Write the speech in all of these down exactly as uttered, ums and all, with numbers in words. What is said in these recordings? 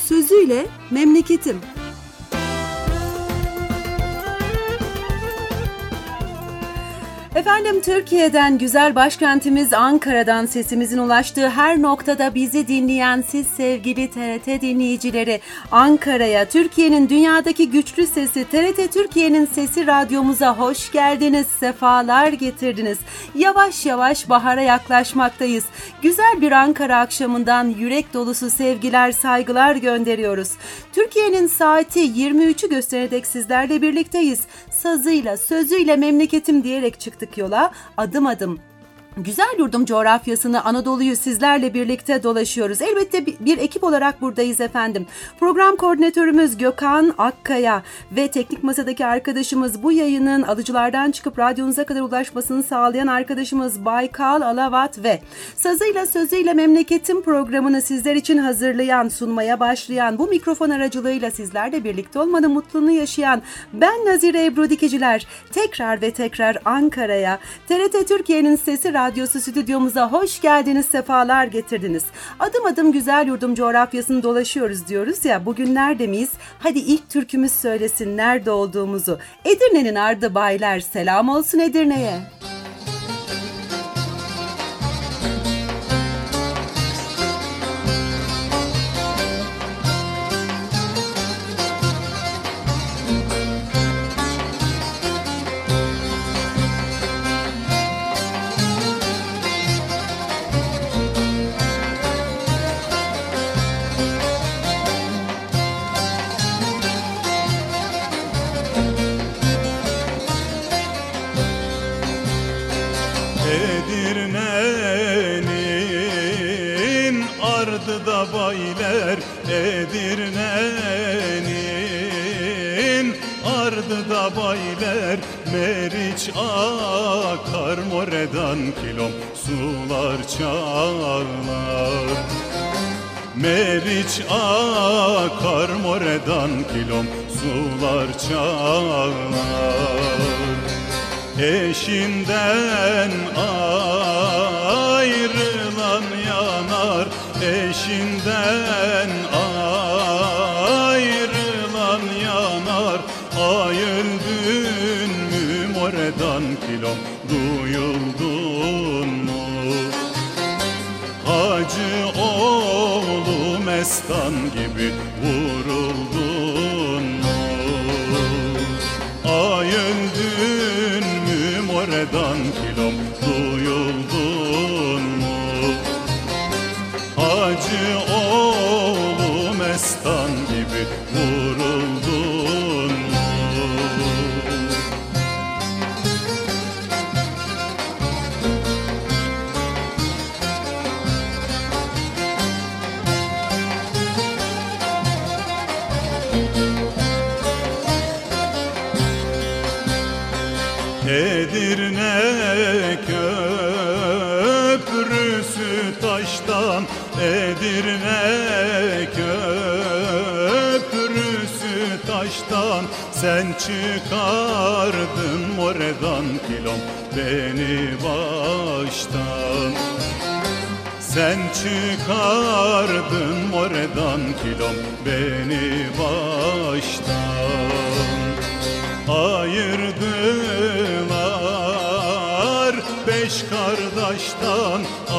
sözüyle memleketim. Efendim, Türkiye'den, güzel başkentimiz Ankara'dan sesimizin ulaştığı her noktada bizi dinleyen siz sevgili T R T dinleyicileri, Ankara'ya, Türkiye'nin dünyadaki güçlü sesi, T R T Türkiye'nin sesi radyomuza hoş geldiniz, sefalar getirdiniz. Yavaş yavaş bahara yaklaşmaktayız. Güzel bir Ankara akşamından yürek dolusu sevgiler, saygılar gönderiyoruz. Türkiye'nin saati yirmi üçü göstererek sizlerle birlikteyiz. Sazıyla, sözüyle memleketim diyerek çıktık yola, adım adım güzel yurdum coğrafyasını, Anadolu'yu sizlerle birlikte dolaşıyoruz. Elbette bir, bir ekip olarak buradayız efendim. Program koordinatörümüz Gökhan Akkaya ve teknik masadaki arkadaşımız, bu yayının alıcılardan çıkıp radyonuza kadar ulaşmasını sağlayan arkadaşımız Baykal Alavat ve Sazıyla Sözüyle Memleketim programını sizler için hazırlayan, sunmaya başlayan, bu mikrofon aracılığıyla sizlerle birlikte olmanın mutluluğunu yaşayan ben Nazire Ebru Dikiciler. Tekrar ve tekrar Ankara'ya, T R T Türkiye'nin sesi Radyosu stüdyomuza hoş geldiniz, sefalar getirdiniz. Adım adım güzel yurdum coğrafyasını dolaşıyoruz diyoruz ya, bugün nerede miyiz? Hadi ilk türkümüz söylesin nerede olduğumuzu. Edirne'nin ardı baylar, selam olsun Edirne'ye. Edirne'nin ardı da baylar, Edirne'nin ardı da baylar, Meriç akar moredan kilom sular çağlar. Meriç akar moredan kilom sular çağlar. Eşinden ayrılan yanar, eşinden ayrılan yanar. Ay öldün mü moredan kilom, duyuldun mu? Hacı oğlu Mestan gibi vuruldun mu? Ay öldün moredan kilom, duyuldun mu? Hacı oğlu Mestan gibi vuruldun mu? Edirne köprüsü taştan, Edirne köprüsü taştan. Sen çıkardın moredan kilom beni baştan. Sen çıkardın moredan kilom beni baştan. Ayırdılar beş kardeşten,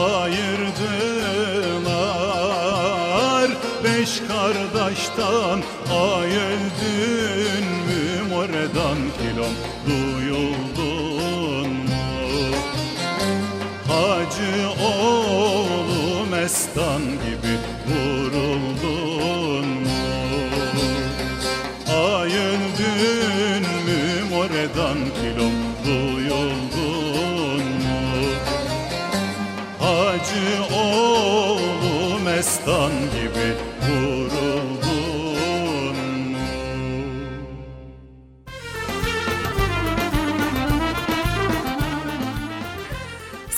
ayırdılar beş kardeşten. Ay öldün mü moredan kilom, duyuldun mu? Hacı oğlu Mestan gibi vuruldun mu? Ay öldün mü moredan kilom, duyuldun mu? Hacı oğlu Mestan gibi vuruldun mu? Sevgili dostlar,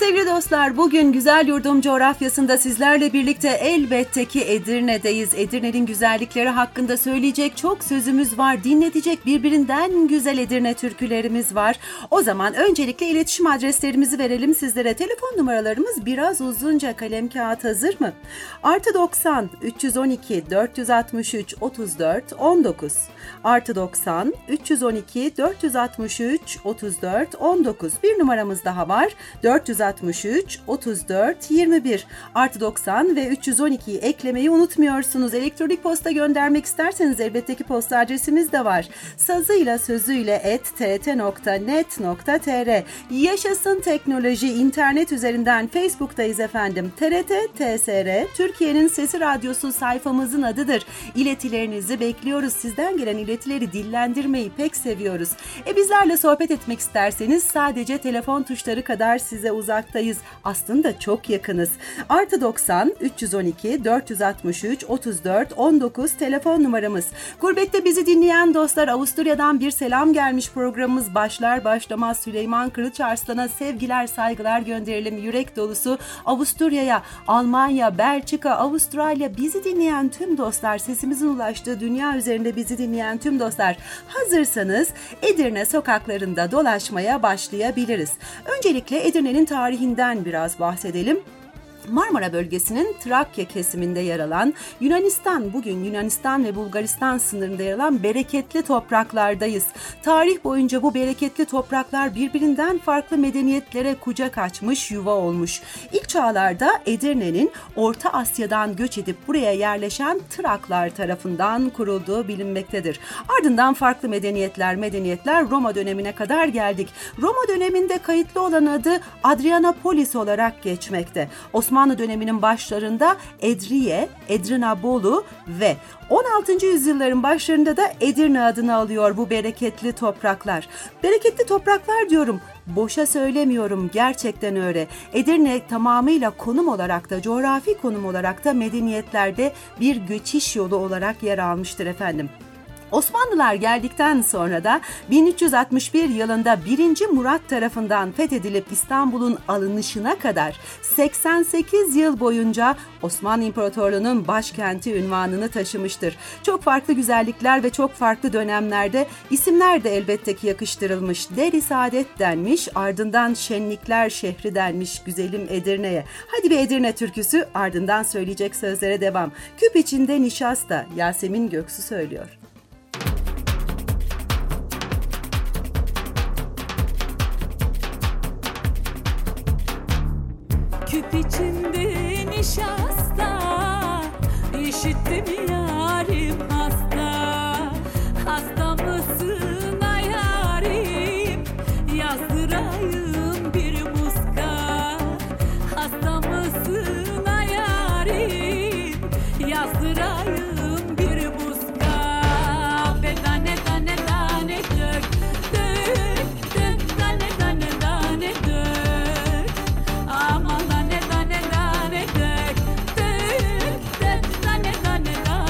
dostlar, bugün güzel yurdum coğrafyasında sizlerle birlikte elbette ki Edirne'deyiz. Edirne'nin güzellikleri hakkında söyleyecek çok sözümüz var. Dinletecek birbirinden güzel Edirne türkülerimiz var. O zaman öncelikle iletişim adreslerimizi verelim sizlere. Telefon numaralarımız biraz uzunca, kalem kağıt hazır mı? Artı doksan üç yüz on iki dört yüz altmış üç otuz dört on dokuz. Artı doksan üç yüz on iki dört yüz altmış üç otuz dört on dokuz. Bir numaramız daha var. dört yüz altmış üç otuz dört yirmi bir. Artı doksan ve üç yüz on ikiyi eklemeyi unutmuyorsunuz. Elektronik posta göndermek isterseniz elbette ki posta adresimiz de var. Sazıyla sözüyle et t t nokta net nokta t r. Yaşasın teknoloji, internet üzerinden Facebook'tayız efendim. T R T T S R Türkiye'nin Sesi Radyosu sayfamızın adıdır. İletilerinizi bekliyoruz. Sizden gelen iletileri dillendirmeyi pek seviyoruz. E bizlerle sohbet etmek isterseniz sadece telefon tuşları kadar size uzaktayız. Aslında çok yakınız. Artı doksan üç yüz on iki dört yüz altmış üç otuz dört on dokuz telefon numaramız. Gurbette bizi dinleyen dostlar, Avusturya'dan bir selam gelmiş. Programımız başlar başlamaz Süleyman Kılıçarslan'a sevgiler saygılar gönderelim. Yürek dolusu Avusturya'ya, Almanya, Belçika, Avustralya bizi dinleyen tüm dostlar, sesimizin ulaştığı dünya üzerinde bizi dinleyen tüm dostlar, hazırsanız Edirne sokaklarında dolaşmaya başlayabiliriz. Öncelikle Edirne'nin tarihinden biraz bahsedelim. Marmara bölgesinin Trakya kesiminde yer alan, Yunanistan, bugün Yunanistan ve Bulgaristan sınırında yer alan bereketli topraklardayız. Tarih boyunca bu bereketli topraklar birbirinden farklı medeniyetlere kucak açmış, yuva olmuş. İlk çağlarda Edirne'nin Orta Asya'dan göç edip buraya yerleşen Traklar tarafından kurulduğu bilinmektedir. Ardından farklı medeniyetler, medeniyetler Roma dönemine kadar geldik. Roma döneminde kayıtlı olan adı Adrianopolis olarak geçmekte. Osmanlı Osmanlı döneminin başlarında Edriye, Edrinabolu ve on altıncı yüzyılların başlarında da Edirne adını alıyor bu bereketli topraklar. Bereketli topraklar diyorum, boşa söylemiyorum, gerçekten öyle. Edirne tamamıyla konum olarak da, coğrafi konum olarak da medeniyetlerde bir geçiş yolu olarak yer almıştır efendim. Osmanlılar geldikten sonra da bin üç yüz altmış bir yılında birinci. Murat tarafından fethedilip İstanbul'un alınışına kadar seksen sekiz yıl boyunca Osmanlı İmparatorluğu'nun başkenti unvanını taşımıştır. Çok farklı güzellikler ve çok farklı dönemlerde isimler de elbette ki yakıştırılmış. Der-i Saadet denmiş, ardından Şenlikler şehri denmiş güzelim Edirne'ye. Hadi bir Edirne türküsü, ardından söyleyecek sözlere devam. Küp içinde nişasta, Yasemin Göksu söylüyor. Küp içinde nişasta, işittim yarim hasta. Hasta mısın yarim, yazdırayım bir muska. Hasta mısın yarim, yazdırayım bir muska. Ve tane tane tane dök, dök, dök, tane tane tane dök. Aman tane tane tane dök, dök, dök, tane tane tane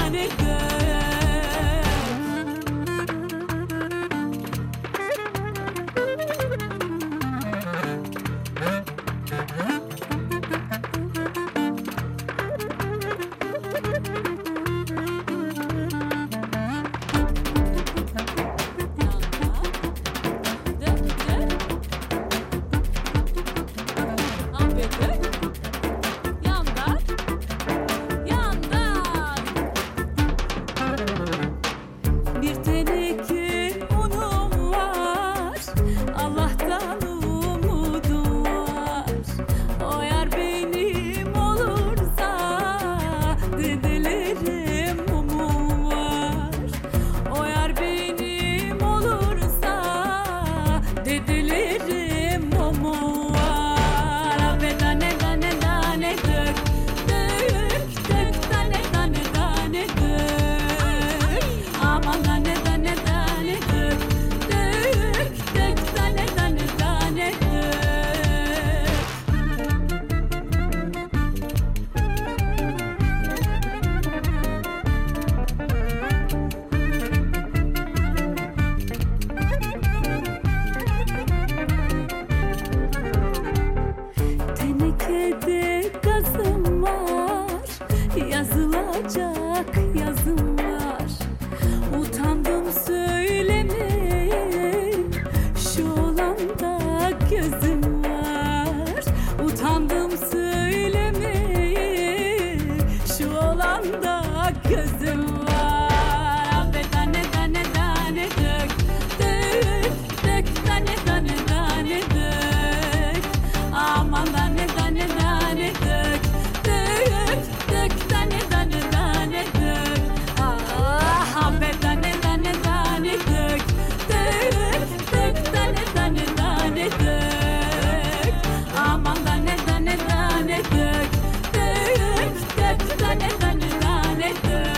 kızım var. Abi tane tane tane dök, dök, dök tane tane tane dök. Aman tane tane tane dök, dök, dök tane tane tane dök. Ah, abi tane tane tane dök, dök, dök tane tane tane dök. Aman tane tane tane dök, dök, dök tane tane tane dök.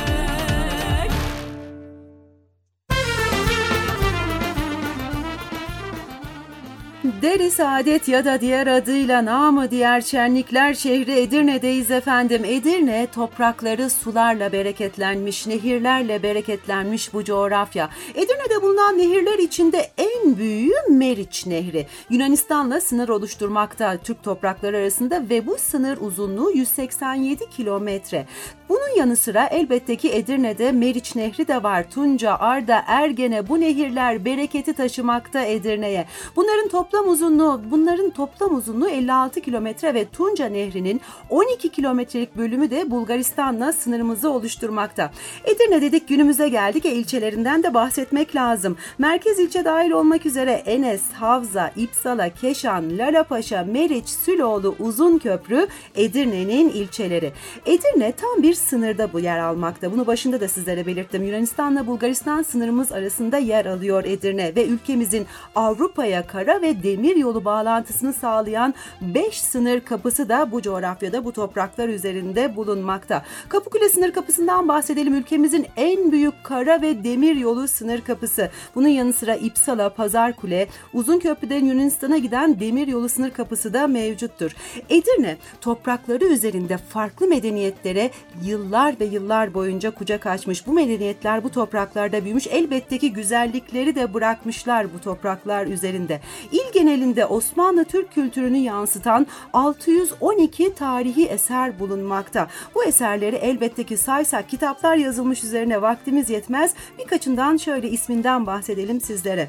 Deri Saadet ya da diğer adıyla namı diğer şenlikler şehri Edirne'deyiz efendim. Edirne toprakları sularla bereketlenmiş, nehirlerle bereketlenmiş bu coğrafya. Edirne'de bulunan nehirler içinde en büyüğü Meriç Nehri. Yunanistan'la sınır oluşturmakta Türk toprakları arasında ve bu sınır uzunluğu yüz seksen yedi kilometre. Bunun yanı sıra elbette ki Edirne'de Meriç Nehri de var. Tunca, Arda, Ergene bu nehirler bereketi taşımakta Edirne'ye. Bunların toplam uzunluğu, bunların toplam uzunluğu elli altı kilometre ve Tunca Nehri'nin on iki kilometrelik bölümü de Bulgaristan'la sınırımızı oluşturmakta. Edirne dedik, günümüze geldik. E, ilçelerinden de bahsetmek lazım. Merkez ilçe dahil olmak üzere Enes, Havza, İpsala, Keşan, Lalapaşa, Meriç, Süloğlu, Uzunköprü Edirne'nin ilçeleri. Edirne tam bir sınırda bu yer almakta. Bunu başında da sizlere belirttim. Yunanistan'la Bulgaristan sınırımız arasında yer alıyor Edirne ve ülkemizin Avrupa'ya kara ve demir yolu bağlantısını sağlayan beş sınır kapısı da bu coğrafyada, bu topraklar üzerinde bulunmakta. Kapıkule sınır kapısından bahsedelim. Ülkemizin en büyük kara ve demir yolu sınır kapısı. Bunun yanı sıra İpsala, Pazarkule, Uzunköprü'den Yunanistan'a giden demir yolu sınır kapısı da mevcuttur. Edirne toprakları üzerinde farklı medeniyetlere yıllar ve yıllar boyunca kucak açmış. Bu medeniyetler bu topraklarda büyümüş. Elbette ki güzellikleri de bırakmışlar bu topraklar üzerinde. İl genelinde Osmanlı Türk kültürünü yansıtan altı yüz on iki tarihi eser bulunmakta. Bu eserleri elbette ki saysak kitaplar yazılmış üzerine, vaktimiz yetmez. Birkaçından şöyle isminden bahsedelim sizlere.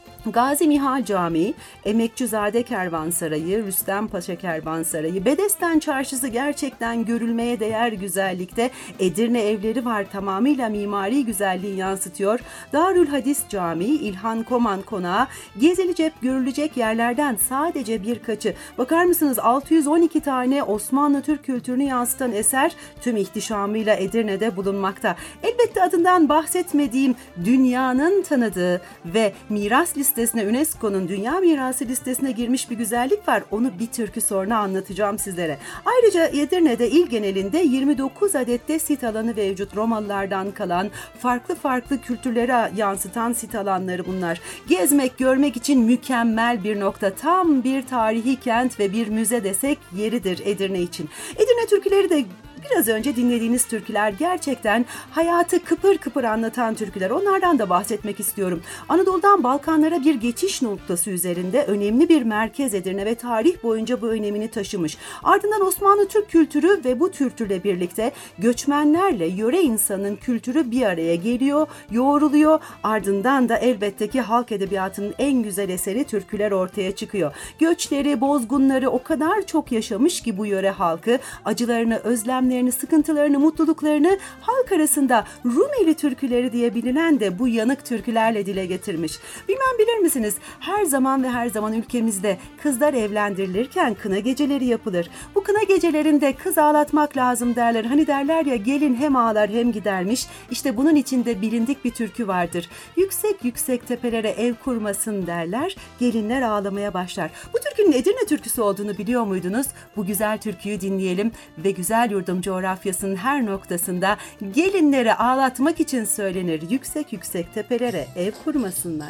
Gazi Mihal Camii, Emekçizade Kervansarayı, Rüstem Paşa Kervansarayı, Bedesten Çarşısı gerçekten görülmeye değer güzellikte. Edirne evleri var, tamamıyla mimari güzelliği yansıtıyor. Darül Hadis Camii, İlhan Koman Konağı, gezilecek, görülecek yerlerden sadece birkaçı. Bakar mısınız, altı yüz on iki tane Osmanlı Türk kültürünü yansıtan eser tüm ihtişamıyla Edirne'de bulunmakta. Elbette adından bahsetmediğim, dünyanın tanıdığı ve miras listesine, UNESCO'nun Dünya Mirası listesine girmiş bir güzellik var. Onu bir türkü sonra anlatacağım sizlere. Ayrıca Edirne'de il genelinde yirmi dokuz adette sit alanı mevcut. Romalılardan kalan farklı farklı kültürlere yansıtan sit alanları bunlar. Gezmek, görmek için mükemmel bir nokta. Tam bir tarihi kent ve bir müze desek yeridir Edirne için. Edirne türküleri de biraz önce dinlediğiniz türküler gerçekten hayatı kıpır kıpır anlatan türküler. Onlardan da bahsetmek istiyorum. Anadolu'dan Balkanlara bir geçiş noktası üzerinde önemli bir merkez Edirne ve tarih boyunca bu önemini taşımış. Ardından Osmanlı Türk kültürü ve bu kültürle birlikte göçmenlerle yöre insanın kültürü bir araya geliyor, yoğruluyor. Ardından da elbette ki halk edebiyatının en güzel eseri türküler ortaya çıkıyor. Göçleri, bozgunları o kadar çok yaşamış ki bu yöre halkı, acılarını, özlemlerini, sıkıntılarını, mutluluklarını halk arasında Rumeli türküleri diye bilinen de bu yanık türkülerle dile getirmiş. Bilmem bilir misiniz? Her zaman ve her zaman ülkemizde kızlar evlendirilirken kına geceleri yapılır. Bu kına gecelerinde kız ağlatmak lazım derler. Hani derler ya, gelin hem ağlar hem gidermiş. İşte bunun içinde bilindik bir türkü vardır. Yüksek yüksek tepelere ev kurmasın derler. Gelinler ağlamaya başlar. Bu türkünün Edirne türküsü olduğunu biliyor muydunuz? Bu güzel türküyü dinleyelim ve güzel yurdum coğrafyasının her noktasında gelinleri ağlatmak için söylenir. Yüksek yüksek tepelere ev kurmasınlar.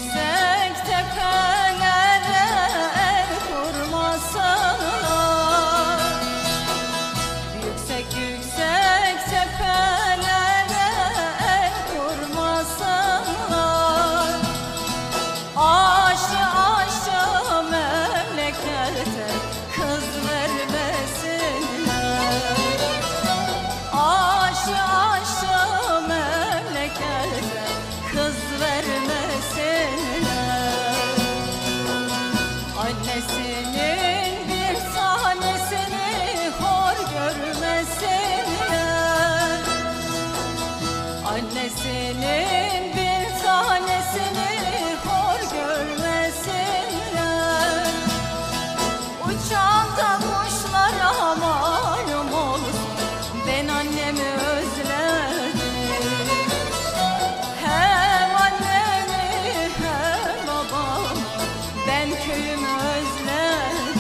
Yüksek tepelere ev kurmasınlar. köyümü özledim.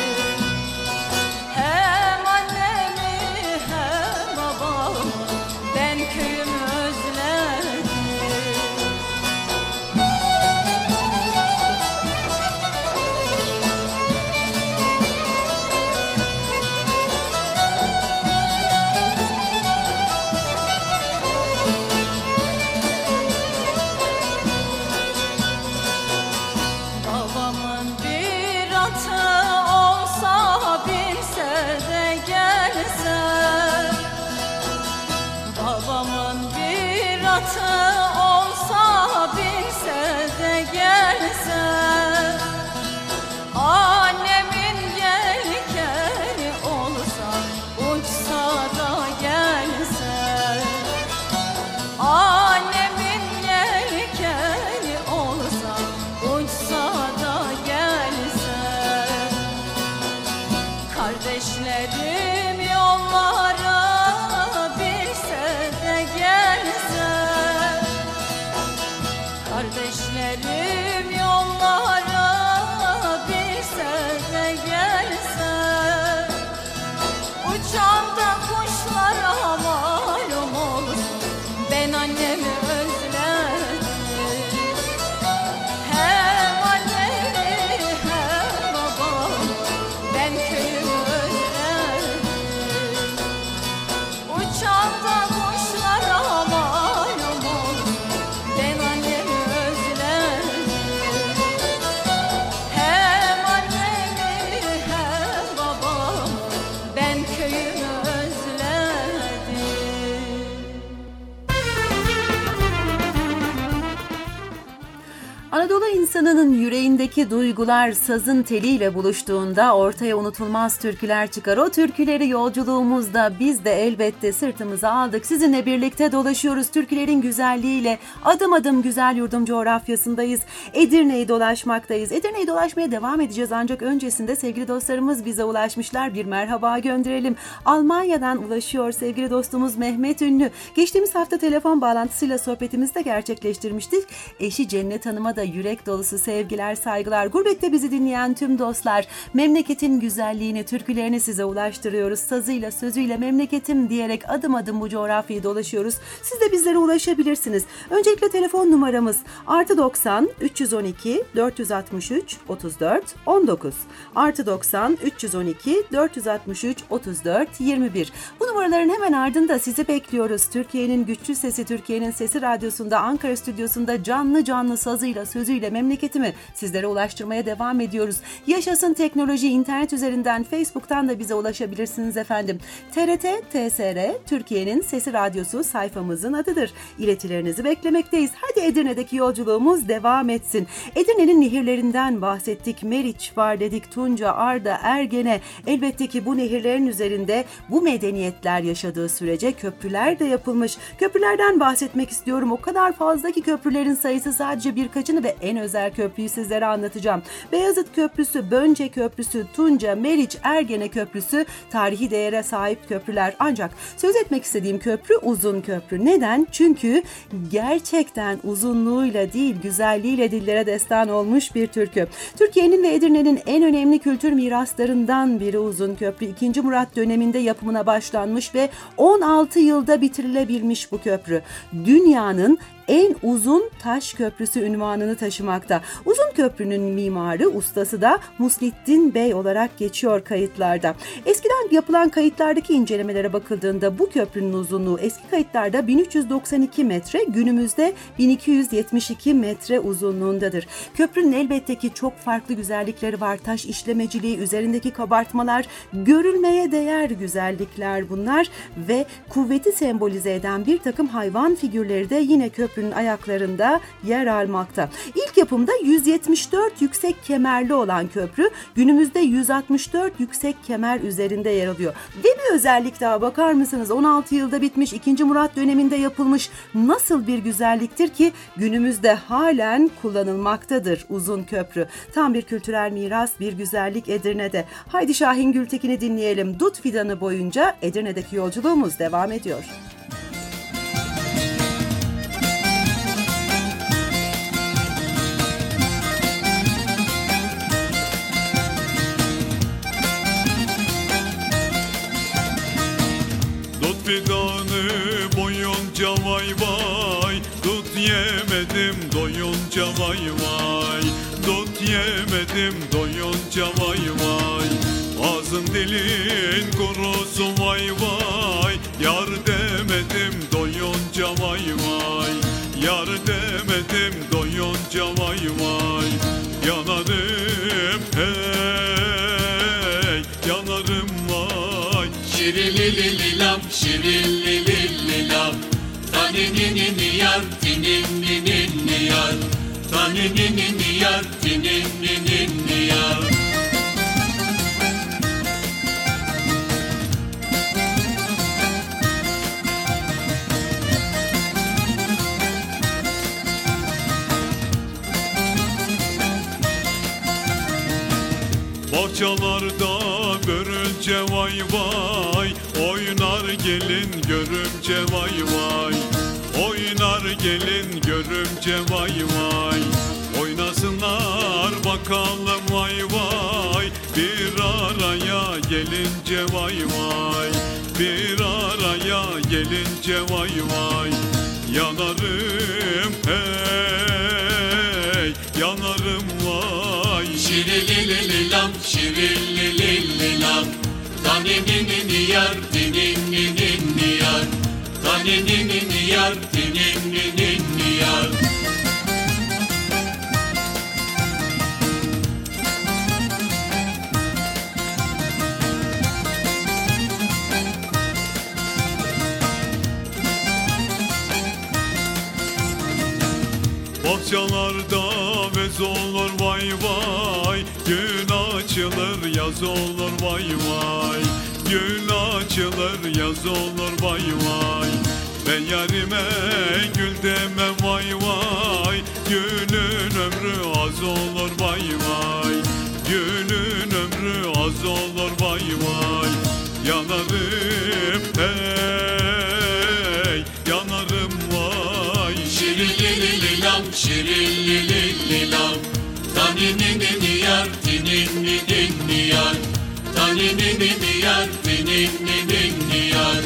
Hem annemi hem babamı ben köyümü özledim. Babamın bir atı olsa binse de gelse, babamın bir atı olsa binse de gelse, annemin yelkeni olsa uçsa da gelse, annemin yelkeni olsa uçsa da gelse, kardeşlerim yollara bilse de gelse, kardeşlerim yollara bilse de gelse, uçan da kuşlara malum olsun ben annemi özledim. Hem annemi hem babamı ben köyümü özledim. Uçan da kuşlara malum olsun ben annemi özledim. Hem annemi hem babamı ben köyümü özledim. Anadolu insanının yüreğindeki duygular sazın teliyle buluştuğunda ortaya unutulmaz türküler çıkar. O türküleri yolculuğumuzda biz de elbette sırtımıza aldık. Sizinle birlikte dolaşıyoruz türkülerin güzelliğiyle. Adım adım güzel yurdum coğrafyasındayız. Edirne'yi dolaşmaktayız. Edirne'yi dolaşmaya devam edeceğiz ancak öncesinde sevgili dostlarımız bize ulaşmışlar. Bir merhaba gönderelim. Almanya'dan ulaşıyor sevgili dostumuz Mehmet Ünlü. Geçtiğimiz hafta telefon bağlantısıyla sohbetimizi de gerçekleştirmiştik. Eşi Cennet Hanım'a da yürek dolusu sevgiler, saygılar. Gurbette bizi dinleyen tüm dostlar, memleketin güzelliğini, türkülerini size ulaştırıyoruz. Sazıyla, sözüyle memleketim diyerek adım adım bu coğrafyayı dolaşıyoruz. Siz de bizlere ulaşabilirsiniz. Öncelikle telefon numaramız artı doksan üç yüz on iki dört yüz altmış üç otuz dört on dokuz artı doksan üç yüz on iki dört yüz altmış üç otuz dört yirmi bir. Bu numaraların hemen ardında sizi bekliyoruz. Türkiye'nin güçlü sesi, Türkiye'nin Sesi Radyosu'nda, Ankara stüdyosunda canlı canlı sazıyla, sözüyle memleketimi sizlere ulaştırmaya devam ediyoruz. Yaşasın teknoloji, internet üzerinden, Facebook'tan da bize ulaşabilirsiniz efendim. T R T T S R Türkiye'nin Sesi Radyosu sayfamızın adıdır. İletilerinizi beklemekteyiz. Hadi Edirne'deki yolculuğumuz devam etsin. Edirne'nin nehirlerinden bahsettik. Meriç var dedik, Tunca, Arda, Ergene. Elbette ki bu nehirlerin üzerinde bu medeniyetler yaşadığı sürece köprüler de yapılmış. Köprülerden bahsetmek istiyorum. O kadar fazla ki köprülerin sayısı, sadece birkaçını ve en özel köprüyü sizlere anlatacağım. Beyazıt Köprüsü, Bönce Köprüsü, Tunca, Meriç, Ergene Köprüsü tarihi değere sahip köprüler. Ancak söz etmek istediğim köprü Uzun Köprü. Neden? Çünkü gerçekten uzunluğuyla değil, güzelliğiyle dillere destan olmuş bir türkü. Türkiye'nin ve Edirne'nin en önemli kültür miraslarından biri Uzun Köprü. İkinci Murat döneminde yapımına başlanmış ve on altı yılda bitirilebilmiş bu köprü. Dünyanın en uzun taş köprüsü unvanını taşımakta. Uzun köprünün mimarı, ustası da Muslittin Bey olarak geçiyor kayıtlarda. Eskiden yapılan kayıtlardaki incelemelere bakıldığında bu köprünün uzunluğu eski kayıtlarda bin üç yüz doksan iki metre, günümüzde bin iki yüz yetmiş iki metre uzunluğundadır. Köprünün elbette ki çok farklı güzellikleri var. Taş işlemeciliği, üzerindeki kabartmalar, görülmeye değer güzellikler bunlar ve kuvveti sembolize eden bir takım hayvan figürleri de yine köprü ayaklarında yer almakta. İlk yapımda yüz yetmiş dört yüksek kemerli olan köprü günümüzde yüz altmış dört yüksek kemer üzerinde yer alıyor. Ve bir özellik daha, bakar mısınız? on altı yılda bitmiş, ikinci Murat döneminde yapılmış. Nasıl bir güzelliktir ki günümüzde halen kullanılmaktadır Uzun Köprü. Tam bir kültürel miras, bir güzellik Edirne'de. Haydi Şahin Gültekin'i dinleyelim. Dut fidanı boyunca Edirne'deki yolculuğumuz devam ediyor. doyunca vay vay. Dut yemedim doyunca vay vay. Ağzın dilin kurusun vay vay. Yar demedim doyunca vay vay. Yar demedim doyunca vay vay. Yanarım hey, yanarım vay. Şirililililam, şirililililam. Tanininin yar, tininin yar. Tanininin yar, tininin yar. Bahçalarda görünce vay vay. Oynar gelin görümce vay vay. Oynar gelin görümce vay vay. Oynasınlar bakalım vay vay. Bir araya gelince vay vay. Bir araya gelince vay vay. Yanarım hey, yanarım vay. Şirililililam, şirililililam. Tanininin yar, tininin yar. Tanininin yar, tininin yar. Bahçalarda bez olur vay vay. Gün açılır yaz olur vay vay. Gün açılır yaz olur vay vay. Ben yarime gül demem vay vay. Günün ömrü az olur vay vay. Günün ömrü az olur vay vay. Yanarım hey, yanarım vay. Şirililililam, şirililililam. Tanininin yar, tininin yar. Tanininin yar, tininin yar.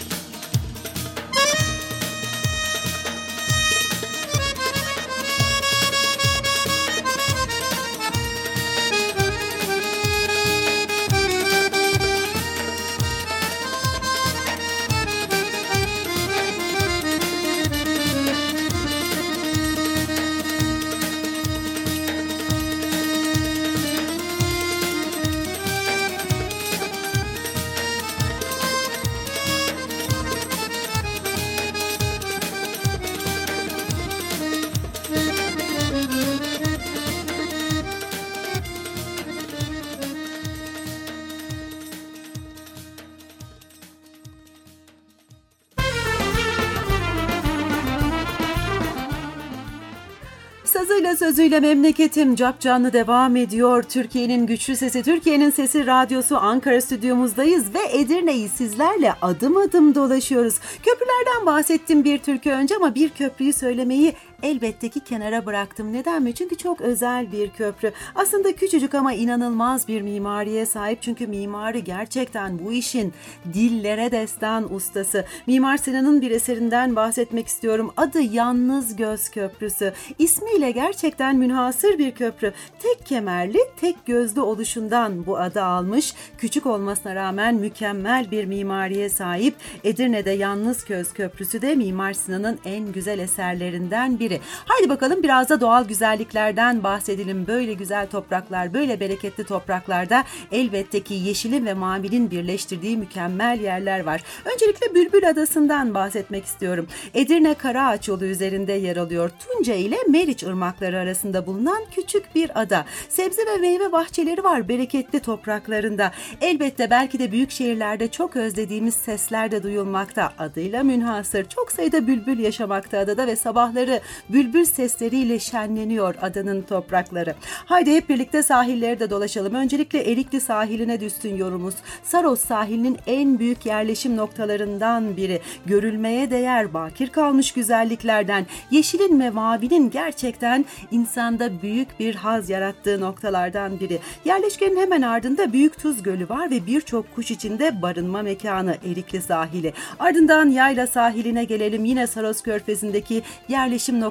Sazıyla sözüyle memleketim capcanlı devam ediyor. Türkiye'nin güçlü sesi, Türkiye'nin sesi radyosu Ankara stüdyomuzdayız ve Edirne'yi sizlerle adım adım dolaşıyoruz. Köprülerden bahsettim bir türkü önce ama bir köprüyü söylemeyi elbette ki kenara bıraktım. Neden mi? Çünkü çok özel bir köprü. Aslında küçücük ama inanılmaz bir mimariye sahip. Çünkü mimarı gerçekten bu işin dillere destan ustası. Mimar Sinan'ın bir eserinden bahsetmek istiyorum. Adı Yalnız Göz Köprüsü. İsmiyle gerçekten münhasır bir köprü. Tek kemerli, tek gözlü oluşundan bu adı almış. Küçük olmasına rağmen mükemmel bir mimariye sahip. Edirne'de Yalnız Göz Köprüsü de Mimar Sinan'ın en güzel eserlerinden biri. Haydi bakalım biraz da doğal güzelliklerden bahsedelim. Böyle güzel topraklar, böyle bereketli topraklarda elbette ki yeşilin ve mavinin birleştirdiği mükemmel yerler var. Öncelikle Bülbül Adası'ndan bahsetmek istiyorum. Edirne Karaağaç yolu üzerinde yer alıyor. Tunca ile Meriç ırmakları arasında bulunan küçük bir ada. Sebze ve meyve bahçeleri var bereketli topraklarında. Elbette belki de büyük şehirlerde çok özlediğimiz sesler de duyulmakta. Adıyla münhasır. Çok sayıda bülbül yaşamakta adada ve sabahları bülbül sesleriyle şenleniyor adanın toprakları. Haydi hep birlikte sahilleri de dolaşalım. Öncelikle Erikli sahiline düşsün yolumuz. Saros sahilinin en büyük yerleşim noktalarından biri. Görülmeye değer, bakir kalmış güzelliklerden, yeşilin ve mavinin gerçekten insanda büyük bir haz yarattığı noktalardan biri. Yerleşkenin hemen ardında Büyüktuz Gölü var ve birçok kuş içinde barınma mekanı Erikli sahili. Ardından Yayla sahiline gelelim. Yine Saros Körfezi'ndeki yerleşim noktalarından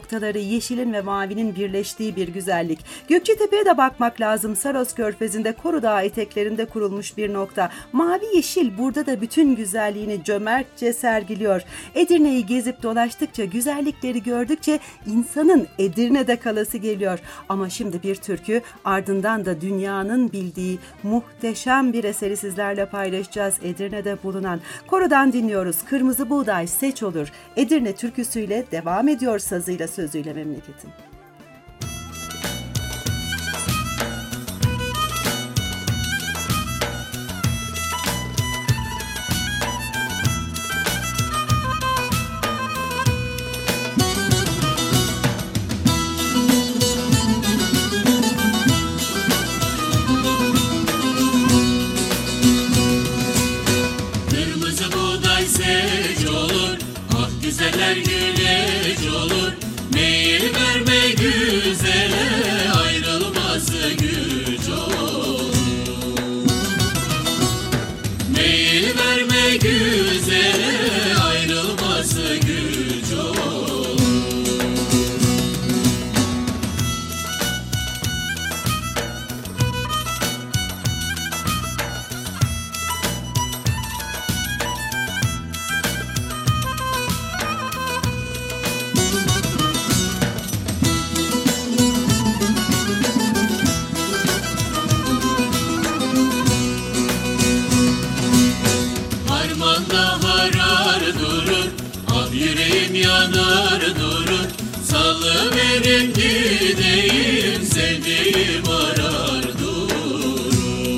noktaları yeşilin ve mavinin birleştiği bir güzellik. Gökçetepe'ye de bakmak lazım. Saros Körfezi'nde Koru Dağı eteklerinde kurulmuş bir nokta. Mavi yeşil burada da bütün güzelliğini cömertçe sergiliyor. Edirne'yi gezip dolaştıkça, güzellikleri gördükçe insanın Edirne'de kalası geliyor. Ama şimdi bir türkü, ardından da dünyanın bildiği muhteşem bir eseri sizlerle paylaşacağız. Edirne'de bulunan Koru'dan dinliyoruz. Kırmızı buğday seç olur. Edirne türküsüyle devam ediyor, sazıyla sözüyle memleketin. Güzeller güleç olur, meyil verme güzele, ayrılması güç olur. Meyil verme güzele, ayrılması güç olur. Yanar durur, salıverin gideyim, sevdiğim arar durur.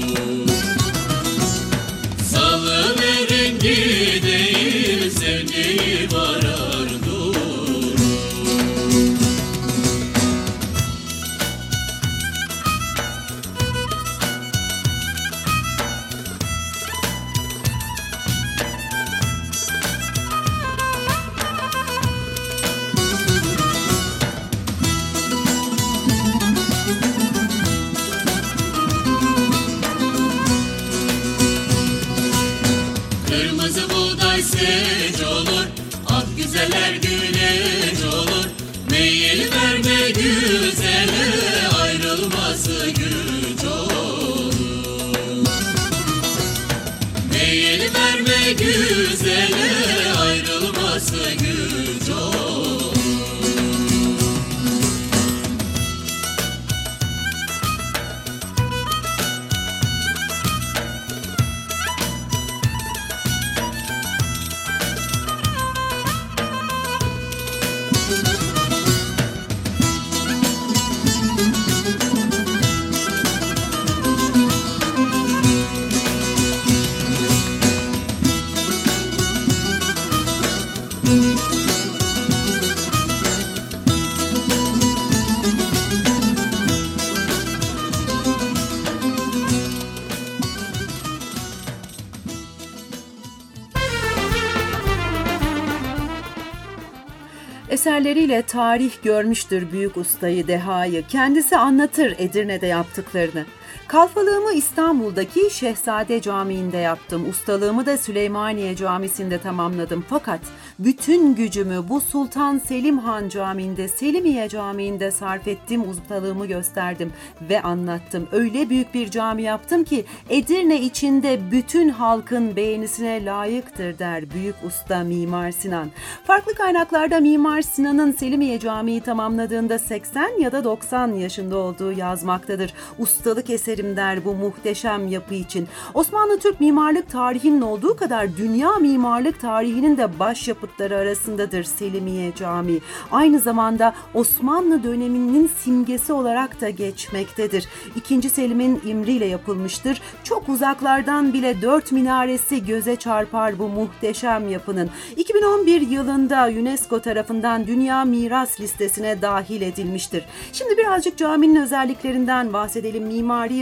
Salıverin gideyim, sevdiğim arar durur. Kırmızı buğday seç olur, ak güzeller güleç olur. Meyil verme güzele, ayrılması güç olur. Meyil verme güzele, ayrılması güç olur. Eserleriyle tarih görmüştür büyük ustayı, dehayı. Kendisi anlatır Edirne'de yaptıklarını. Kalfalığımı İstanbul'daki Şehzade Camii'nde yaptım. Ustalığımı da Süleymaniye Camisi'nde tamamladım. Fakat bütün gücümü bu Sultan Selim Han Camii'nde, Selimiye Camii'nde sarf ettim. Ustalığımı gösterdim ve anlattım. Öyle büyük bir cami yaptım ki Edirne içinde bütün halkın beğenisine layıktır der büyük usta Mimar Sinan. Farklı kaynaklarda Mimar Sinan'ın Selimiye Camii'yi tamamladığında seksen ya da doksan yaşında olduğu yazmaktadır. Ustalık eserim der bu muhteşem yapı için. Osmanlı Türk mimarlık tarihinin olduğu kadar dünya mimarlık tarihinin de başyapıtları arasındadır Selimiye Camii. Aynı zamanda Osmanlı döneminin simgesi olarak da geçmektedir. İkinci Selim'in emriyle yapılmıştır. Çok uzaklardan bile dört minaresi göze çarpar bu muhteşem yapının. iki bin on bir yılında UNESCO tarafından Dünya Miras listesine dahil edilmiştir. Şimdi birazcık caminin özelliklerinden bahsedelim. Mimari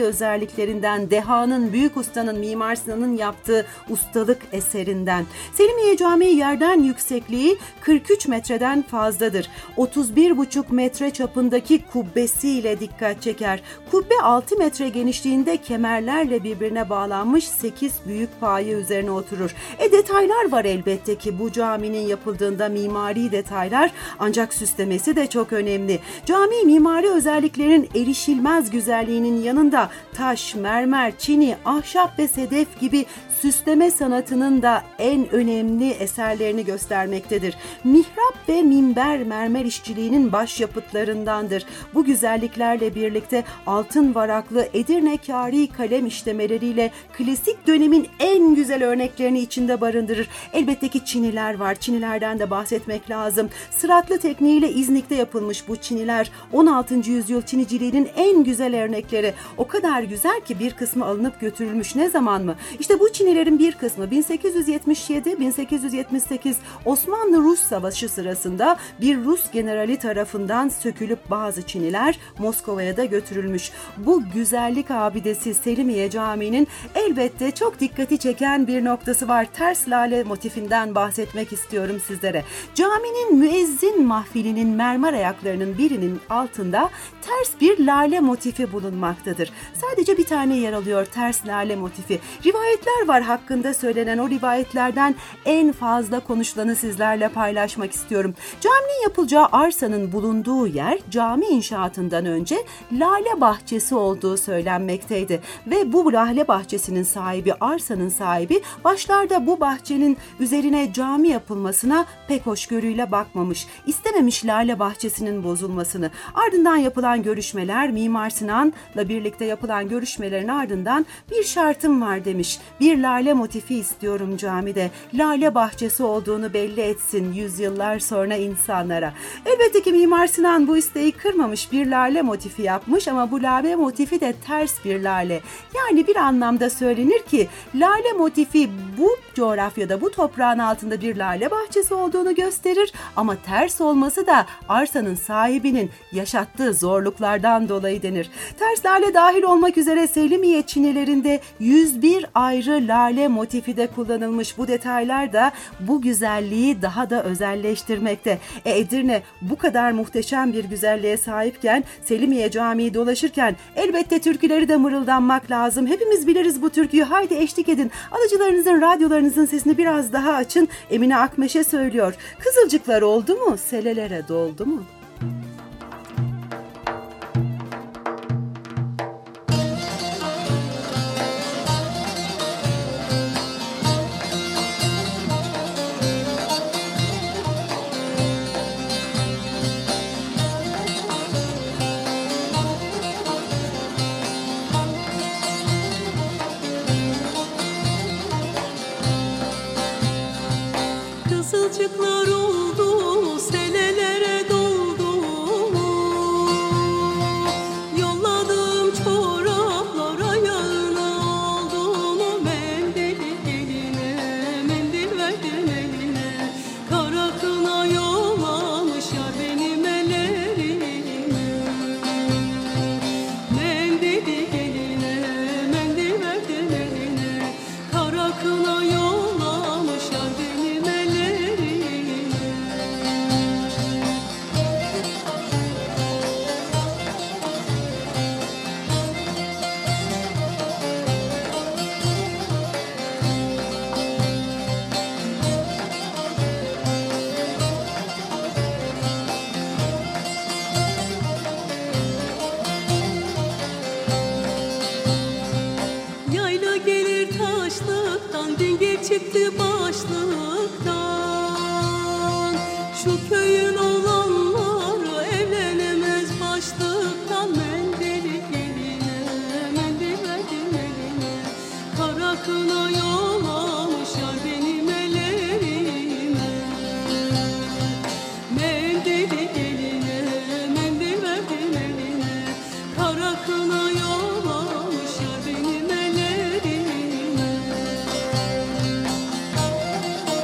mimari özelliklerinden, dehanın, büyük ustanın, Mimar Sinan'ın yaptığı ustalık eserinden. Selimiye Camii yerden yüksekliği kırk üç metreden fazladır. otuz bir buçuk metre çapındaki kubbesiyle dikkat çeker. Kubbe altı metre genişliğinde kemerlerle birbirine bağlanmış sekiz büyük paye üzerine oturur. E detaylar var elbette ki bu caminin yapıldığında, mimari detaylar, ancak süslemesi de çok önemli. Cami mimari özelliklerin erişilmez güzelliğinin yanında taş, mermer, çini, ahşap ve sedef gibi süsleme sanatının da en önemli eserlerini göstermektedir. Mihrap ve minber mermer işçiliğinin başyapıtlarındandır. Bu güzelliklerle birlikte altın varaklı Edirne kâri kalem işlemeleriyle klasik dönemin en güzel örneklerini içinde barındırır. Elbette ki çiniler var. Çinilerden de bahsetmek lazım. Sıratlı tekniğiyle İznik'te yapılmış bu çiniler on altıncı yüzyıl çiniciliğinin en güzel örnekleri. O kadar güzel ki bir kısmı alınıp götürülmüş. Ne zaman mı? İşte bu çinilerin bir kısmı bin sekiz yüz yetmiş yedi bin sekiz yüz yetmiş sekiz Osmanlı-Rus Savaşı sırasında bir Rus generali tarafından sökülüp bazı çiniler Moskova'ya da götürülmüş. Bu güzellik abidesi Selimiye Camii'nin elbette çok dikkati çeken bir noktası var. Ters lale motifinden bahsetmek istiyorum sizlere. Caminin müezzin mahfilinin mermer ayaklarının birinin altında ters bir lale motifi bulunmaktadır. Sadece bir tane yer alıyor ters lale motifi. Rivayetler var hakkında söylenen, o rivayetlerden en fazla konuşulanı sizlerle paylaşmak istiyorum. Caminin yapılacağı arsanın bulunduğu yer cami inşaatından önce lale bahçesi olduğu söylenmekteydi. Ve bu lale bahçesinin sahibi, arsanın sahibi başlarda bu bahçenin üzerine cami yapılmasına pek hoşgörüyle bakmamış. İstememiş lale bahçesinin bozulmasını. Ardından yapılan görüşmeler, Mimar Sinan'la birlikte yapılan görüşmelerin ardından bir şartım var demiş. Bir lale motifi istiyorum camide. Lale bahçesi olduğunu belli etsin yüzyıllar sonra insanlara. Elbette ki Mimar Sinan bu isteği kırmamış, bir lale motifi yapmış ama bu lale motifi de ters bir lale. Yani bir anlamda söylenir ki lale motifi bu coğrafyada, bu toprağın altında bir lale bahçesi olduğunu gösterir ama ters olması da arsanın sahibinin yaşattığı zorluklardan dolayı denir. Ters lale dahil olmak üzere Selimiye çinilerinde yüz bir ayrı lale motifi de kullanılmış. Bu detaylar da bu güzelliği daha da özelleştirmekte. E Edirne bu kadar muhteşem bir güzelliğe sahipken, Selimiye Camii dolaşırken elbette türküleri de mırıldanmak lazım. Hepimiz biliriz bu türküyü. Haydi eşlik edin. Alıcılarınızın, radyolarınızın sesini biraz daha açın. Emine Akmeşe söylüyor. Kızılcıklar oldu mu? Selelere doldu mu? Kızılcıklar oldu, selelere doldu. Yolladığım çoraplara yağına oldu mu? Mendil eline, mendil verdim eline. Kara kına yollamış yar benim ellerime. Mendil eline, mendil verdim eline. Kara kına yollamış yar benim ellerime. Yayla gelir taşlıktan, dingil çıktı başlıktan. Şu köyün olanları evlenemez başlıktan. Mendili eline, mendil verdim eline. Kara kına yollamış yar benim ellerime. Mendili eline, mendil verdim eline. Kara kına yollamış yar benim ellerime.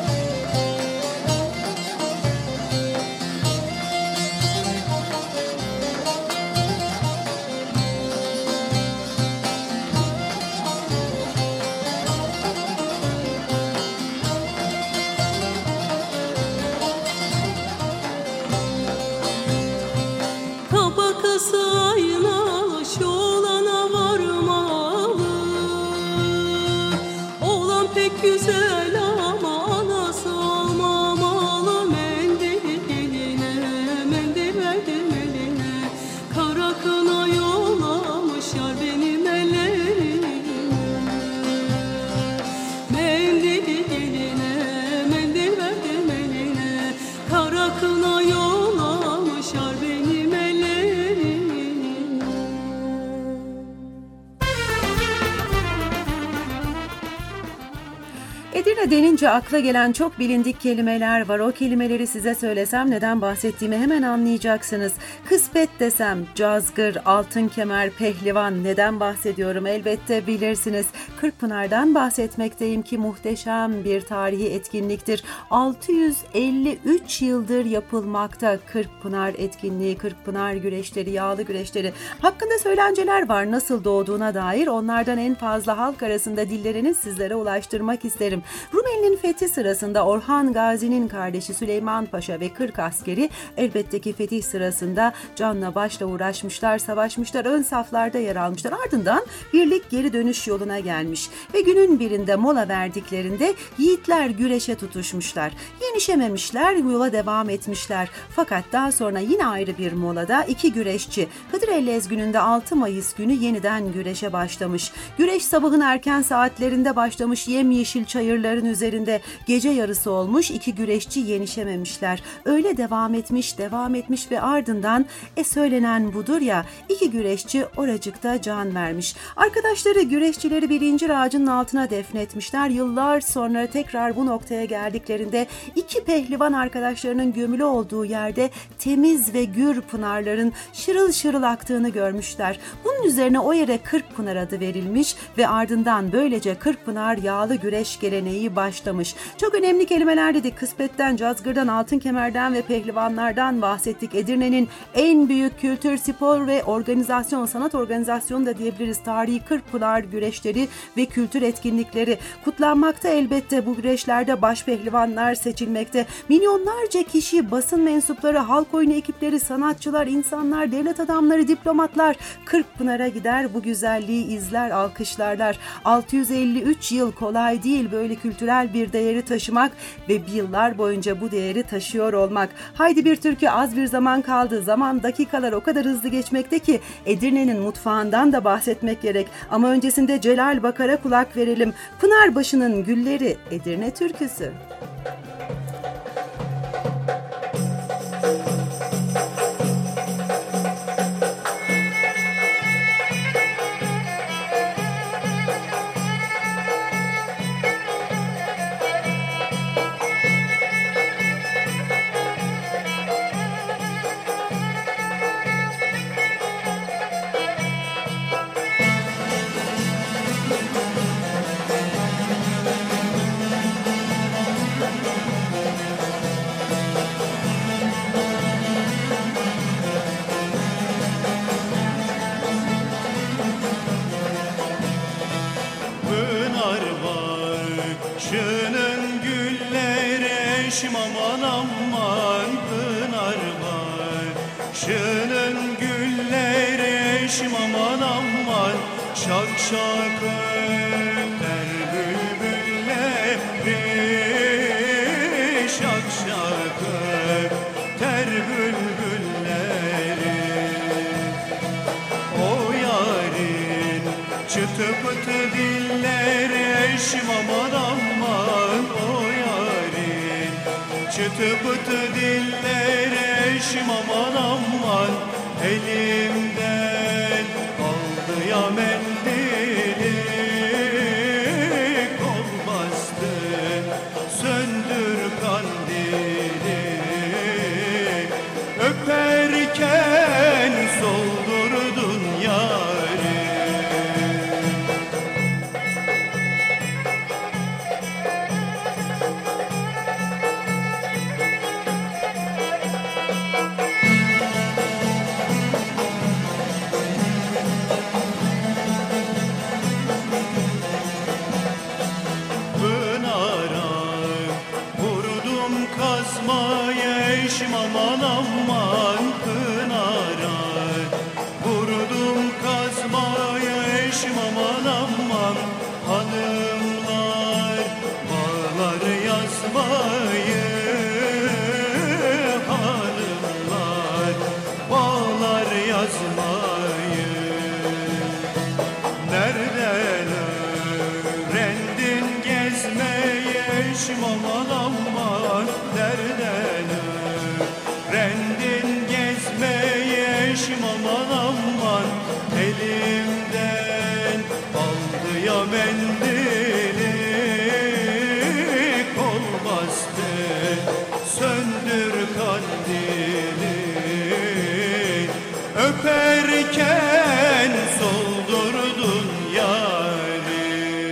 pek güzel ama anası almamalı. Mendil eline, mendil verdim eline. Kara kına yollamış yar benim ellerime. Mendil eline, mendil verdim eline. Kara kına yollamış yar benim ellerime. Edirne denince akla gelen çok bilindik kelimeler var. O kelimeleri size söylesem neden bahsettiğimi hemen anlayacaksınız. Kısmet desem cazgır, altın kemer, pehlivan, neden bahsediyorum elbette bilirsiniz. Kırkpınar'dan bahsetmekteyim ki muhteşem bir tarihi etkinliktir. altı yüz elli üç yıldır yapılmakta Kırkpınar etkinliği, Kırkpınar güreşleri, yağlı güreşleri. Hakkında söylenceler var nasıl doğduğuna dair. Onlardan en fazla halk arasında dillerini sizlere ulaştırmak isterim. Rumeli'nin fethi sırasında Orhan Gazi'nin kardeşi Süleyman Paşa ve kırk askeri elbette ki fetih sırasında canla başla uğraşmışlar, savaşmışlar, ön saflarda yer almışlar. Ardından birlik geri dönüş yoluna gelmiş ve günün birinde mola verdiklerinde yiğitler güreşe tutuşmuşlar. Yenişememişler, yola devam etmişler. Fakat daha sonra yine ayrı bir molada iki güreşçi Hıdrellez gününde altı Mayıs günü yeniden güreşe başlamış. Güreş sabahın erken saatlerinde başlamış, yemyeşil çayırların üzerinde gece yarısı olmuş, iki güreşçi yenişememişler. Öyle devam etmiş, devam etmiş ve ardından e söylenen budur ya, iki güreşçi oracıkta can vermiş. Arkadaşları güreşçileri bir incir ağacının altına defnetmişler. Yıllar sonra tekrar bu noktaya geldiklerinde iki pehlivan arkadaşlarının gömülü olduğu yerde temiz ve gür pınarların şırıl şırıl aktığını görmüşler. Bunun üzerine o yere Kırkpınar adı verilmiş ve ardından böylece Kırkpınar yağlı güreş geleneği başlamış. Çok önemli kelimeler dedik. Kısmetten, cazgırdan, altın kemerden ve pehlivanlardan bahsettik. Edirne'nin en büyük kültür, spor ve organizasyon, sanat organizasyonu da diyebiliriz. Tarihi Kırkpınar güreşleri ve kültür etkinlikleri kutlanmakta elbette. Bu güreşlerde baş pehlivanlar seçilmekte. Milyonlarca kişi, basın mensupları, halk oyunu ekipleri, sanatçılar, insanlar, devlet adamları, diplomatlar Kırkpınar'a gider, bu güzelliği izler, alkışlarlar. altı yüz elli üç yıl kolay değil böyle kültürel bir değeri taşımak ve yıllar boyunca bu değeri taşıyor olmak. Haydi bir türkü, az bir zaman kaldı. Zaman, dakikalar o kadar hızlı geçmekte ki Edirne'nin mutfağından da bahsetmek gerek. Ama öncesinde Celal Bakar'a kulak verelim. Pınarbaşı'nın Gülleri, Edirne türküsü. Aman aman pınar var, şının gülleri eşim aman aman, şak şak öter bülbülleri, şak şak öter bülbülleri. O yarın çıtı pıtı dilleri eşim aman aman, o çıtı pıtı dillere eşim aman aman, elimden aldı ya mendili, kol bastı söndür kandili, öperken soldurdun yâri. Aman aman pınara, vurdum kazmaya eşim aman aman, hanımlar mendilik olmaz de, söndür kandili, öperken soldurdun yâri.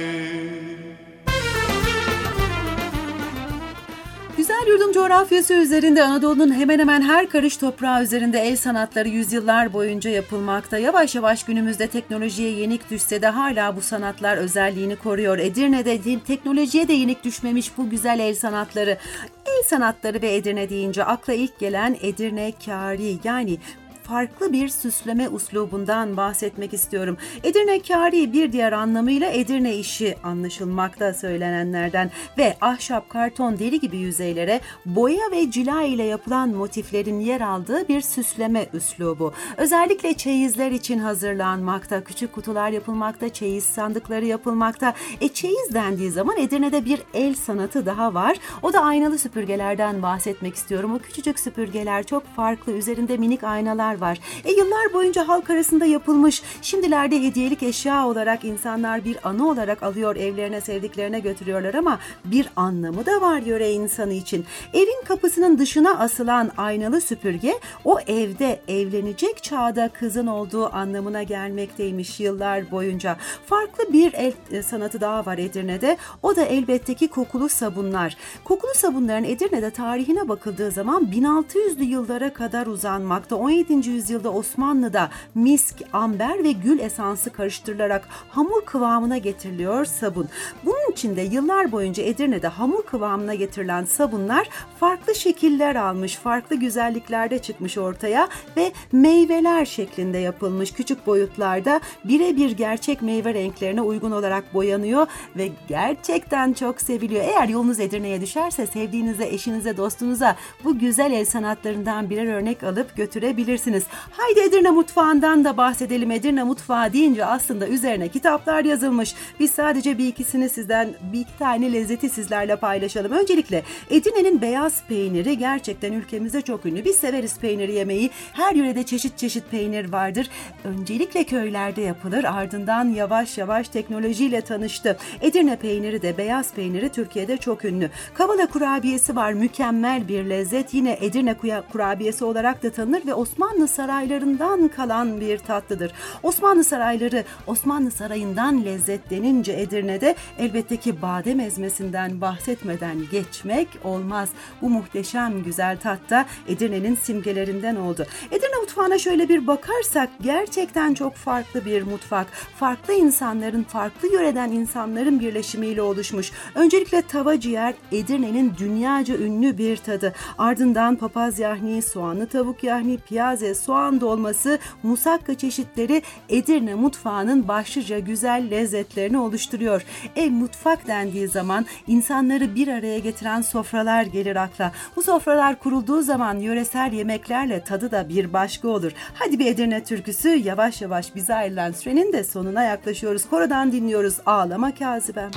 Güzel yurdum coğrafyası üzerinde Anadolu'nun hemen hemen her karış toprağı üzerinde el sanatları yüzyıllar boyunca yapılmakta. Yavaş yavaş günümüzde teknolojiye yenik düşse de hala bu sanatlar özelliğini koruyor. Edirne'de teknolojiye de yenik düşmemiş bu güzel el sanatları. El sanatları ve Edirne deyince akla ilk gelen Edirne kâri, yani farklı bir süsleme üslubundan bahsetmek istiyorum. Edirne kâri bir diğer anlamıyla Edirne işi anlaşılmakta söylenenlerden ve ahşap, karton, deri gibi yüzeylere boya ve cila ile yapılan motiflerin yer aldığı bir süsleme üslubu. Özellikle çeyizler için hazırlanmakta, küçük kutular yapılmakta, çeyiz sandıkları yapılmakta. E çeyiz dendiği zaman Edirne'de bir el sanatı daha var. O da aynalı süpürgelerden bahsetmek istiyorum. O küçücük süpürgeler çok farklı, üzerinde minik aynalar var. E yıllar boyunca halk arasında yapılmış, şimdilerde hediyelik eşya olarak insanlar bir anı olarak alıyor, evlerine, sevdiklerine götürüyorlar ama bir anlamı da var yöre insanı için. Evin kapısının dışına asılan aynalı süpürge o evde evlenecek çağda kızın olduğu anlamına gelmekteymiş yıllar boyunca. Farklı bir el sanatı daha var Edirne'de. O da elbette ki kokulu sabunlar. Kokulu sabunların Edirne'de tarihine bakıldığı zaman bin altı yüzlü yıllara kadar uzanmakta. on yedinci yüzyılda Osmanlı'da misk, amber ve gül esansı karıştırılarak hamur kıvamına getiriliyor sabun. Bunun için de yıllar boyunca Edirne'de hamur kıvamına getirilen sabunlar farklı şekiller almış, farklı güzelliklerde çıkmış ortaya ve meyveler şeklinde yapılmış, küçük boyutlarda birebir gerçek meyve renklerine uygun olarak boyanıyor ve gerçekten çok seviliyor. Eğer yolunuz Edirne'ye düşerse sevdiğinize, eşinize, dostunuza bu güzel el sanatlarından birer örnek alıp götürebilirsiniz. Haydi Edirne mutfağından da bahsedelim. Edirne mutfağı deyince aslında üzerine kitaplar yazılmış. Biz sadece bir ikisini sizden, bir iki tane lezzeti sizlerle paylaşalım. Öncelikle Edirne'nin beyaz peyniri gerçekten ülkemizde çok ünlü. Biz severiz peyniri yemeyi. Her yörede çeşit çeşit peynir vardır. Öncelikle köylerde yapılır. Ardından yavaş yavaş teknolojiyle tanıştı. Edirne peyniri de, beyaz peyniri Türkiye'de çok ünlü. Kavala kurabiyesi var. Mükemmel bir lezzet. Yine Edirne kurabiyesi olarak da tanınır ve Osmanlı saraylarından kalan bir tatlıdır. Osmanlı sarayları, Osmanlı sarayından lezzetlenince Edirne'de elbette ki badem ezmesinden bahsetmeden geçmek olmaz. Bu muhteşem güzel tat da Edirne'nin simgelerinden oldu. Edirne mutfağına şöyle bir bakarsak gerçekten çok farklı bir mutfak. Farklı insanların, farklı yöreden insanların birleşimiyle oluşmuş. Öncelikle tava ciğer Edirne'nin dünyaca ünlü bir tadı. Ardından papaz yahni, soğanlı tavuk yahni, piyaze, soğan dolması, musakka çeşitleri Edirne mutfağının başlıca güzel lezzetlerini oluşturuyor. E mutfak dendiği zaman insanları bir araya getiren sofralar gelir akla. Bu sofralar kurulduğu zaman yöresel yemeklerle tadı da bir başka olur. Hadi bir Edirne türküsü, yavaş yavaş bize ayrılan sürenin de sonuna yaklaşıyoruz. Korodan dinliyoruz Ağlama Kazibem.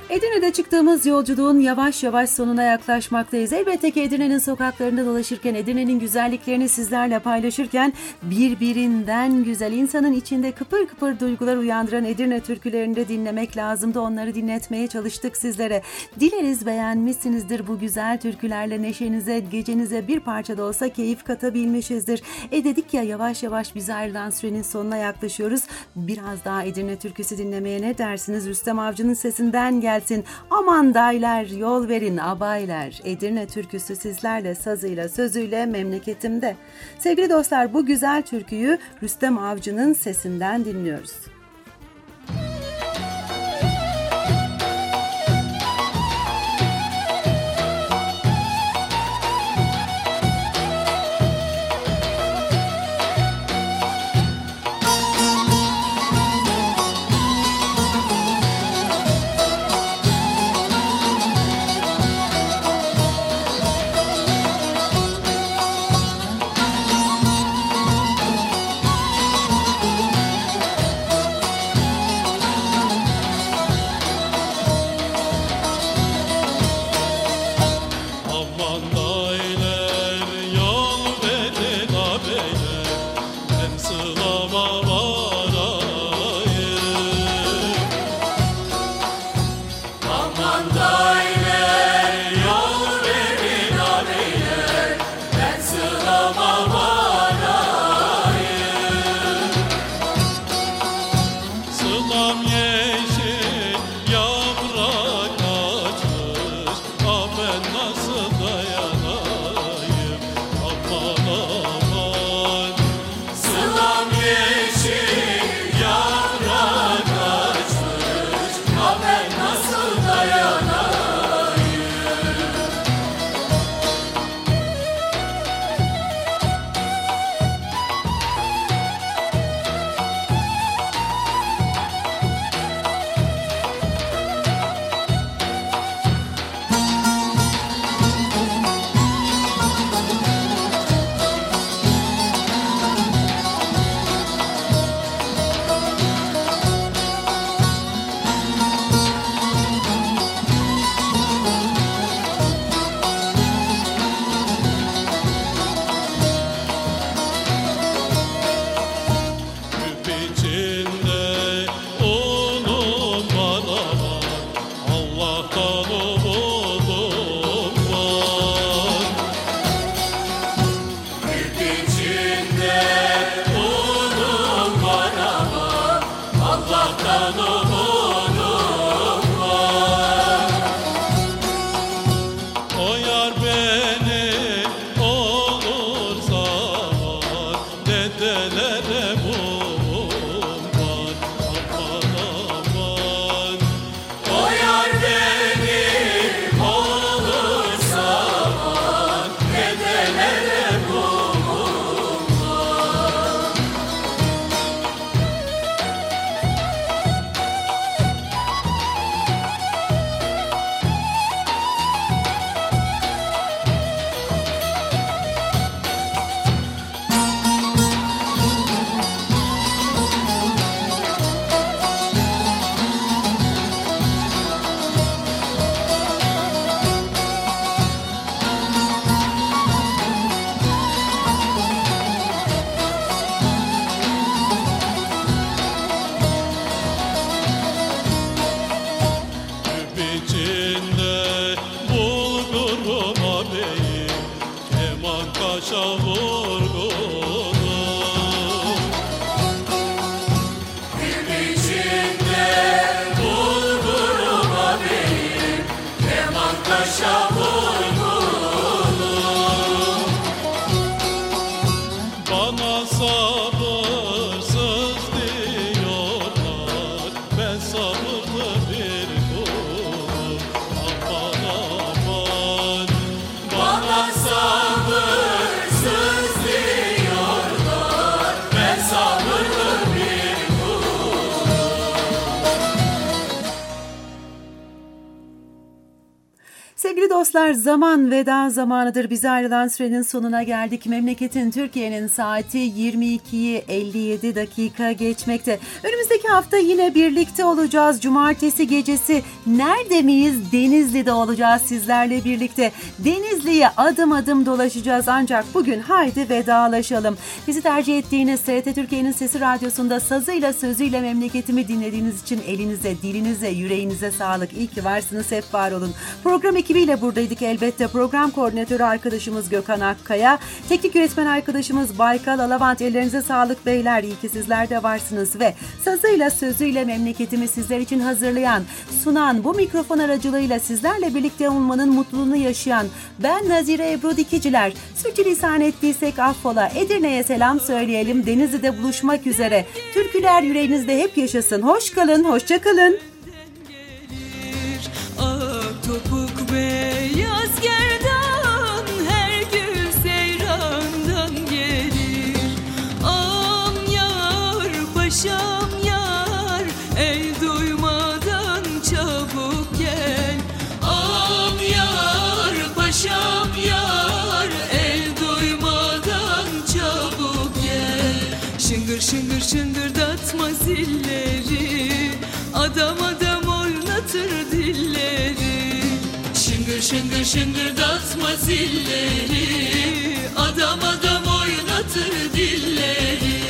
Edirne'de çıktığımız yolculuğun yavaş yavaş sonuna yaklaşmaktayız. Elbette ki Edirne'nin sokaklarında dolaşırken, Edirne'nin güzelliklerini sizlerle paylaşırken birbirinden güzel, insanın içinde kıpır kıpır duygular uyandıran Edirne türkülerini de dinlemek lazımdı. Onları dinletmeye çalıştık sizlere. Dileriz beğenmişsinizdir bu güzel türkülerle, neşenize, gecenize bir parça da olsa keyif katabilmişizdir. E dedik ya, yavaş yavaş bize ayrılan sürenin sonuna yaklaşıyoruz. Biraz daha Edirne türküsü dinlemeye ne dersiniz? Rüstem Avcı'nın sesinden gelsin. Aman daylar yol verin abaylar. Edirne türküsü sizlerle, sazıyla sözüyle memleketimde. Sevgili dostlar, bu güzel türküyü Rüstem Avcı'nın sesinden dinliyoruz. Sevgili dostlar, zaman veda zamanıdır. Bize ayrılan sürenin sonuna geldik. Memleketin, Türkiye'nin saati yirmi ikiyi elli yedi dakika geçmekte. Önümüzdeki hafta yine birlikte olacağız. Cumartesi gecesi nerede miyiz? Denizli'de olacağız sizlerle birlikte. Denizli'ye adım adım dolaşacağız. Ancak bugün haydi vedalaşalım. Bizi tercih ettiğiniz T R T Türkiye'nin Sesi Radyosu'nda sazıyla sözüyle memleketimi dinlediğiniz için elinize, dilinize, yüreğinize sağlık. İyi ki varsınız, hep var olun. Program ekibiyle buradaydık elbette. Program koordinatörü arkadaşımız Gökhan Akkaya, teknik yönetmen arkadaşımız Baykal Alavant. Ellerinize sağlık beyler, iyi ki sizler de varsınız ve sazıyla sözüyle memleketimi sizler için hazırlayan, sunan, bu mikrofon aracılığıyla sizlerle birlikte olmanın mutluluğunu yaşayan ben Nazire Ebru Dikiciler. Sürçülisan ettiysek affola. Edirne'ye selam söyleyelim. Denizli'de buluşmak üzere. Türküler yüreğinizde hep yaşasın. Hoş kalın, hoşça kalın. Topuk beyaz gerdan her gül seyrandan gelir. Am yar paşam yar, el duymadan çabuk gel. Am yar paşam yar, el duymadan çabuk gel. Şıngır şıngır şıngırdatma zilleri, adam adam oynatır dilleri. Şıngır şıngır şıngırdatma zilleri, adam adam oynatır dilleri.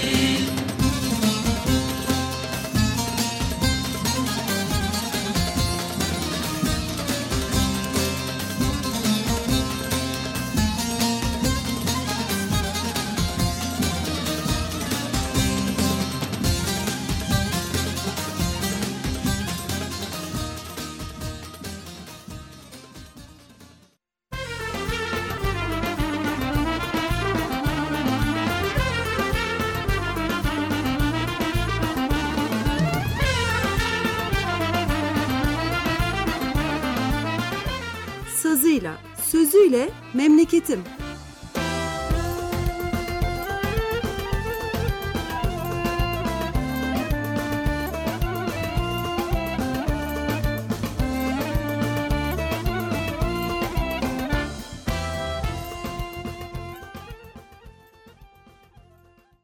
Sazıyla, sözüyle memleketim.